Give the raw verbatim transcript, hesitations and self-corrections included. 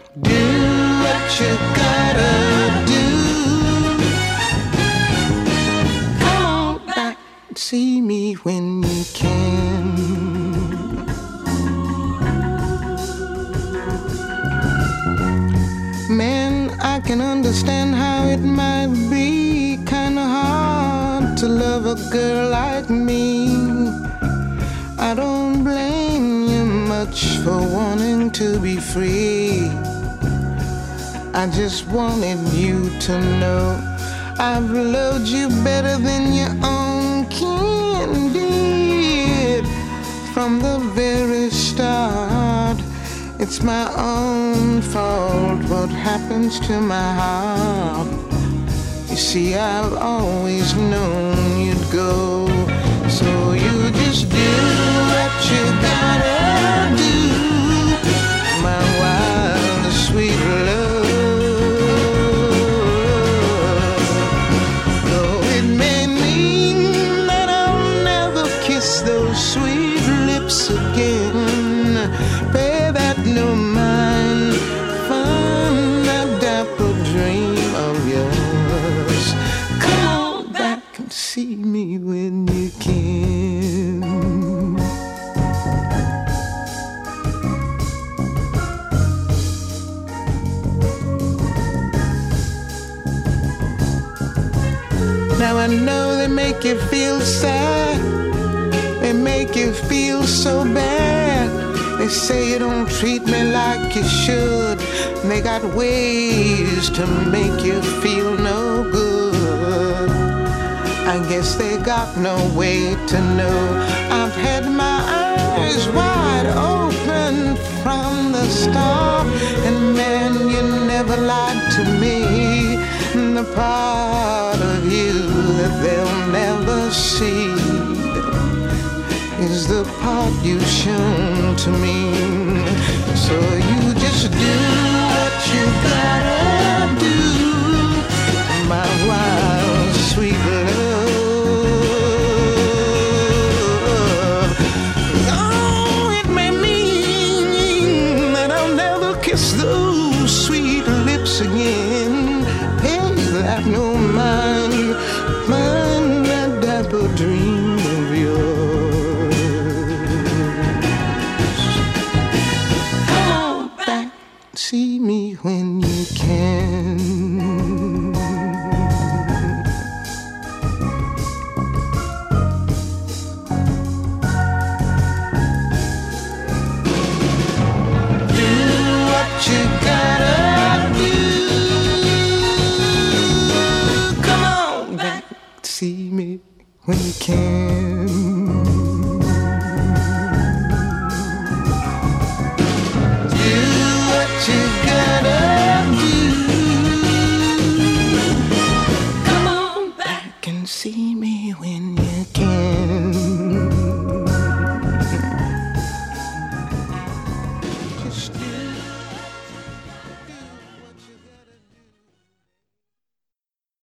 Do what you gotta do. Come on back, see me when you can. Man, I can understand how it might be kinda hard to love a girl like me. I don't blame you much for wanting to be free. I just wanted you to know I've loved you better than your own kin did. From the very start, it's my own fault what happens to my heart. You see, I've always known you'd go, so you just do what you gotta do. My wild, sweet love. Though it may mean that I'll never kiss those sweet lips again, pay that no mind, find that dapper dream of yours. Come on back and see me when you can. Now I know they make you feel sad, they make you feel so bad. They say you don't treat me like you should. They got ways to make you feel no good. I guess they got no way to know I've had my eyes wide open from the start. And man, you never lied to me. The part of you that they'll never see is the part you've shown to me. So you just do what you gotta do, my wild, sweet love. Oh, it may mean that I'll never kiss those sweet lips again. Hey, that no mind, mind that dapper dream of yours. See me when you can. Do what you gotta do. Come on back, see me when you can.